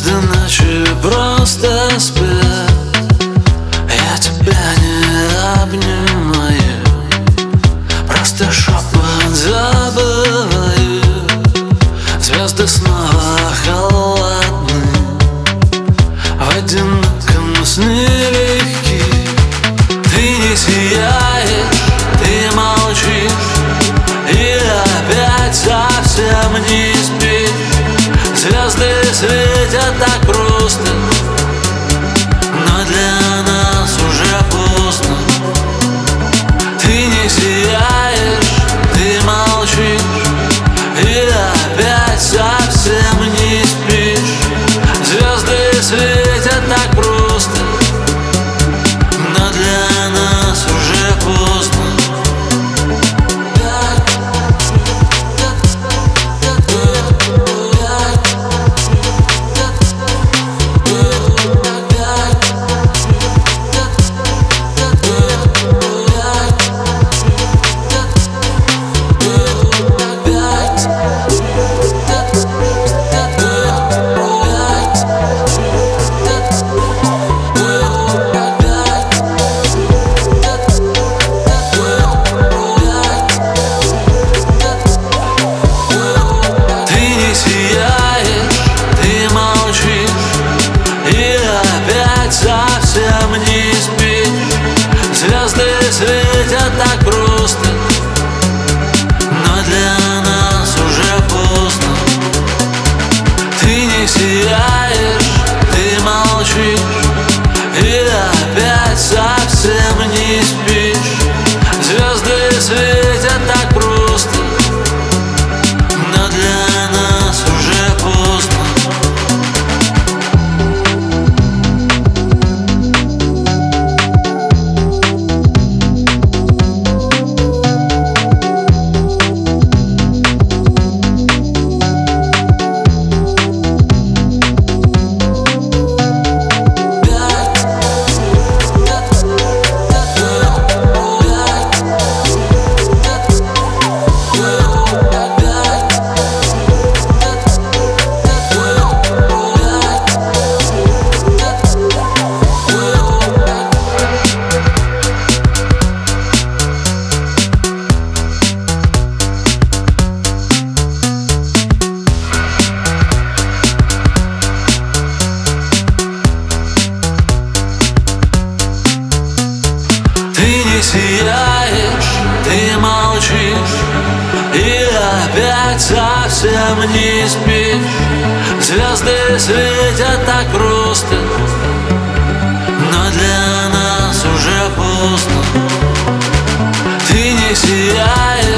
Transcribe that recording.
Звезды ночи просто спят, я тебя не обнимаю, просто шепот забываю. Звезды снова холодны, в одиноком сне легки. Ты не сияешь, ты молчишь, и опять совсем не спишь. Звезды светят так просто, но для нас уже поздно. Ты не сияешь, ты молчишь, и опять совсем не спишь. Звезды светят так просто, но для нас уже поздно. Совсем не спишь. Звезды светят так просто, но для нас уже поздно. Ты не сияешь, ты молчишь, и опять совсем не спишь. Звезды светят так просто, но для нас уже поздно. Ты сияешь, ты молчишь, и опять совсем не спишь. Звезды светят так просто, но для нас уже поздно. Ты не сияешь,